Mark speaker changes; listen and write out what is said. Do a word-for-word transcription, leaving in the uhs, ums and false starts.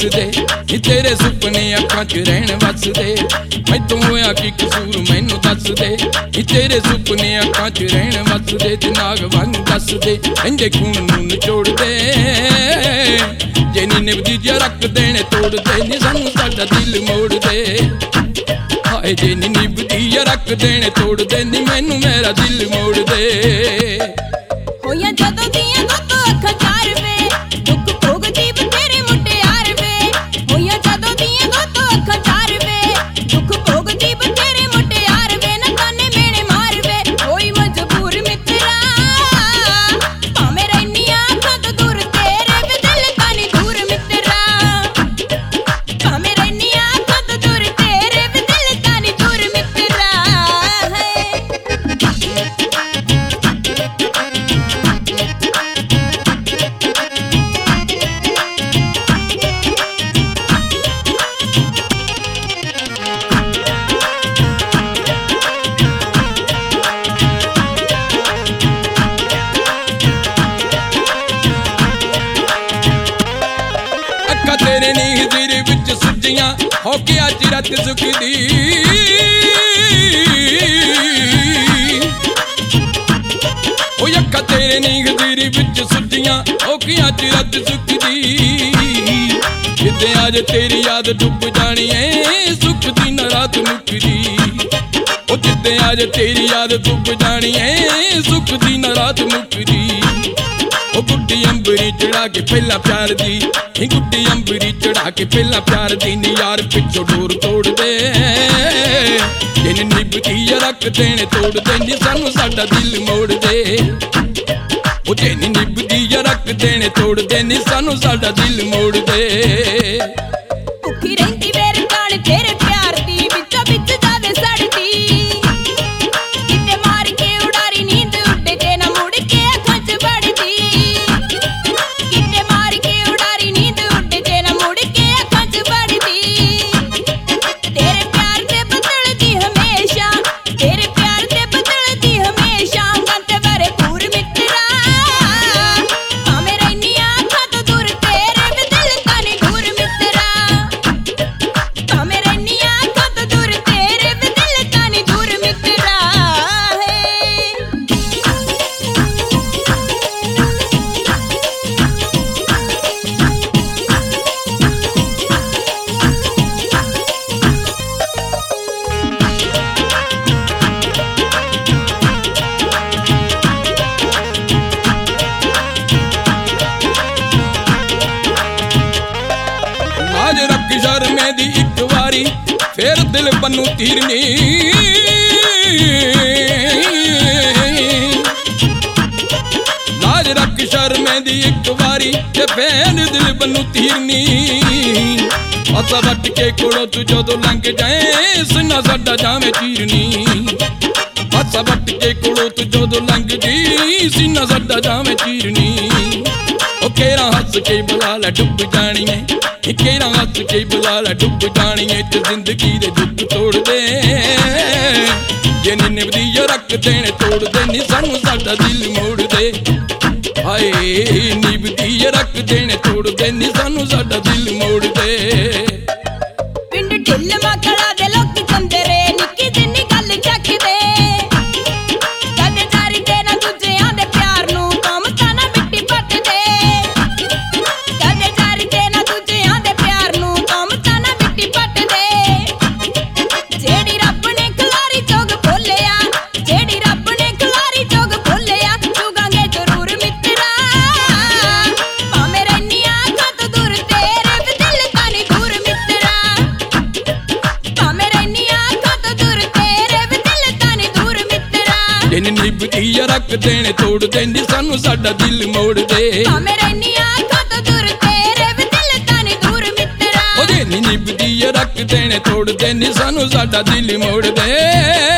Speaker 1: दे नी तेरे सुपने अखां च रहन वसदे मैथों होया की कसूर मैनू दस दे नी तेरे सुपने अखां च रहन वसदे ते नाग वांग दस दे इंदे खून नूं निचोड़ दे जे नी निभदी जे रख देने तोड़ दे नी सानू साडा दिल मोड़ दे हाय जे नी निभदी जे रख देने तोड़ दे नी मैनू मेरा दिल मोड़ दे
Speaker 2: होया जदों दियां दोतो अखां चार वे दुख भोगदी बतेरे मुटियार वे होया जदों दियां दोतो अखां चार वे दुख भोगदी बतेरे मुटियार वे ना ताने मेणे मार वे कोई मजबूर मित्रा भावें रहनियां अखां तो दूर तेरे वे दिल तानी दूर मित्रा भावें रहनियां अखां तो दूर तेरे वे दिल तानी दूर मित्रा
Speaker 1: तेरे नीर विच सुजियां हो के अज रत सुखदी ओ अखा तेरे नीर विच सुजियां हो के अज रत सुखदी जिद्दे अज तेरी याद डुब जानी है सुख दी न रात मुकदी ओ जिद्दे अज तेरी याद डुब जानी है सुख दी न रात मुकदी ओ गुड्डी अंबरी चढ़ा के पहला प्यार दी ही गुड्डी अंबरी चढ़ा के पहला प्यार दी नी यार पिछो डोर तोड़ दे जिन निभदी रख देने तोड़ दे नी सानू साडा दिल मोड़ दे ओ जिन निभदी रख देने तोड़ दे नी सानू साडा दिल मोड़ दे
Speaker 2: भुखी रहिंदी वेर कान तेरे प्यार दी विचों विच जावे सड़दी किते मार के उड़ारी नींद उड्डे जे ना मुड़ के अखां च वड़दी किते मार के उड़ारी नींद उड्डे जे ना मुड़ के अखां च वड़दी तेरे प्यार ते बदलदी हमेशा तेरे प्यार ते बदलदी हमेशा गंत भरे पूर मित्रा भावें रहनियां अखां तो दूर तेरे वे दिल तानी दूर मित्रा भावें रहनियां अखां तो दूर तेरे वे दिल तानी दूर मित्रा
Speaker 1: आज रख शर्मे दी एक वारी फिर दिल बनू तीरनी लाज रख शर्मे दी एक वारी ते फिर दिल बनू तीरनी असा वट के कोड़ो तू जदों लंघ जाए सुना साडा जावे चीरनी असा वट के कोड़ो तू जदों लंघ जी सीना साडा जावे चीरनी ओ केरा हस के बुला ला डुब जानी है केरा हस के बुला ला डुब जानी है ते जिंदगी दे दुख तोड़ दे जे नी निभदी रख देने तोड़ दे नी सानू साडा दिल मोड़ दे हाय निभदी रख देने तोड़ दे नी सानू साडा दिल मोड़ दे
Speaker 2: पिंड ढिल माखड़ा दे लोकी चंदे रे निक्की जिन्नी गल चखदे कदे जारी दे ना दूजियां दे प्यार नूं तुम ताना मिट्टी पटदे कदे जारी दे ना दूजियां दे प्यार नूं तुम ताना मिट्टी पटदे जेड़ी रब ने खलारी चोग खोलिया जेड़ी रब ने खलारी चोग खोलिया चुगांगे जरूर मित्रा भावें रहनियां अखां तो दूर तेरे वे दिल तानी दूर मित्रा भावें रहनियां अखां तो दूर तेरे वे दिल तानी दूर मित्रा
Speaker 1: जिन निभदी रख देने तोड़ दे नी सानू साडा दिल मोड़ दे
Speaker 2: भावें रहनियां अखां तो दूर तेरे वे दिल तानी दूर मित्रा
Speaker 1: ओ जिन निभदी रख देने तोड़ दे नी सानू साडा दिल मोड़ दे।